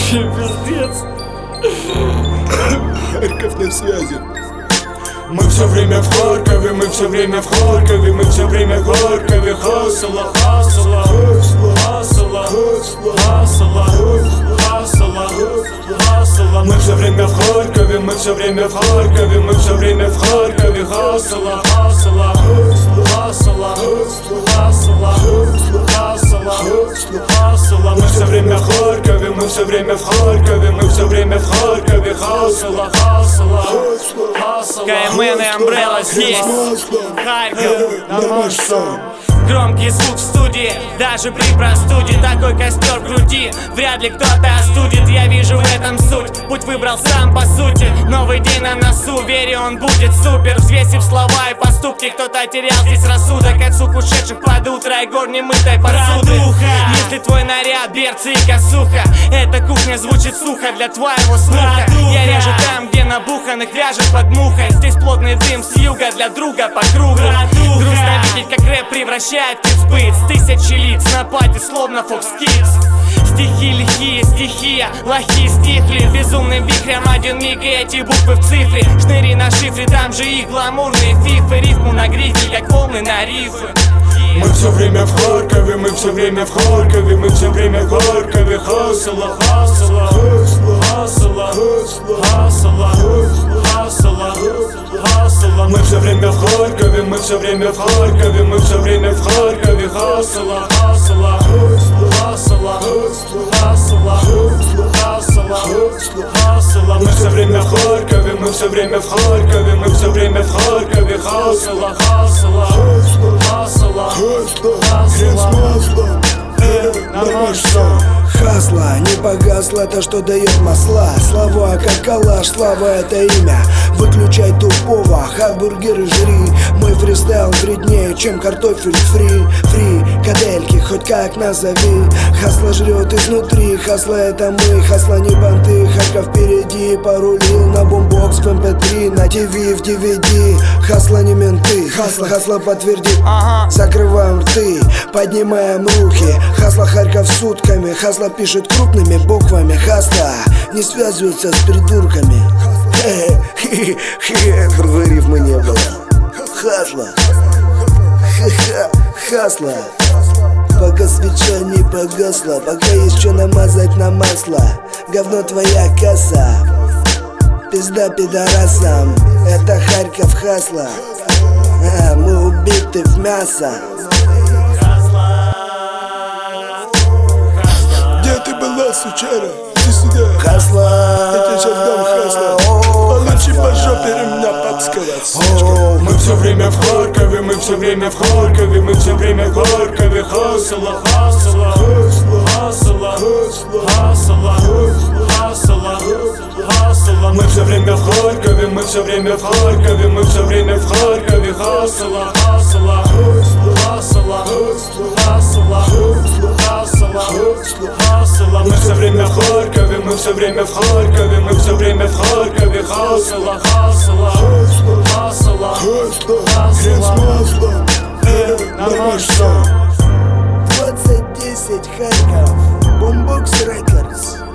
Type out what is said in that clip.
Вообще пиздец. Харьков на связи. Мы все время в Харькове, мы все время в Харькове, мы все время в Харькове. Хасла, хасла, хасла, хасла, хасла, хасла. Мы все время в Харькове, мы все время в Харькове, мы все время в Харькове. Хасла, хасла, хасла, хасла, хасла, хасла. Мы все время в Харькове, мы все время в Харькове, мы все время в Харькове. Хасла, хасла, хасла. КМН и Амбрелла здесь. Харьков. Нормально. Громкий звук в студии, даже при простуде. Такой костер в груди, вряд ли кто-то остудит. Я вижу в этом суть, путь выбрал сам по сути. Новый день на носу, верю, он будет супер. Взвесив слова и поступки, кто-то терял здесь рассудок от сук ушедших под утро и гор немытой посуды. Если твой наряд, берцы и косуха, эта кухня звучит сухо для твоего слуха. Я режу там, где набуханных вяжет под мухой. Здесь плотный дым с юга для друга по кругу. Грустно видеть, как рэп превращает кицбыт с тысячи лиц на пати, словно Fox Kids. Стихи лихие, стихия, лохи стихли безумным вихрем один миг и эти буквы в цифре. Шныри на шифре, там же их гламурные фифы. Рифму на грифе, как волны на рифы. Мы все время в Харькове, мы все время в Харькове, мы все время в Харькове. Хасла, хасла, хасла, хасла, хасла, хасла. Мы все время в Харькове, мы все время в Харькове, мы все время в Харькове. Хасла, хасла, хасла, хасла, хасла, хасла. Мы все время в Харькове, мы все время в Харькове, мы все время в Харькове. Хасла, хасла, хасла. Хрен с маслом. Нормально. Хасла, не погасла то, что дает масла. Слова, как калаш, слава это имя. Выключай тупого, хамбургеры жри. Мой фристайл вреднее, чем картофель фри. Фри, кадельки, хоть как назови. Хасла жрет изнутри, хасла это мы. Хасла не банты, Харьков впереди. Порулил на бумбокс в MP3, на ТВ, в DVD. Хасла не менты, хасла подтверди. Закрываем рты, поднимаем руки. Хасла Харьков сутками, хасла пишет крупными буквами. Хасла не связывается с придурками. Другой рифмы не было. Хасла, хасла. Пока свеча не погасла, пока есть что намазать на масло. Говно твоя касса, пизда пидорасам. Это Харьков хасла. Мы убиты в мясо. Где ты была, сучара? Иди сюда. Хасла. Я тебя сейчас дам хасла. Получи по жопе ремня подсказать, сучка. Мы все время в Харькове, мы все время в Харькове, мы все время в Харькове. Хасла, хасла, хасла, хасла, хасла, хасла. Мы все время в Харькове, мы все время в Харькове, мы все время в Харькове. Хасла, хасла, хасла, хасла, хасла, хасла. Мы все время в Харькове, мы все время в Харькове, мы все время в Харькове. Хасла, хасла, хасла, Хрен с маслом. Нормально. 2010 Харьков. Бумбокс Реcords.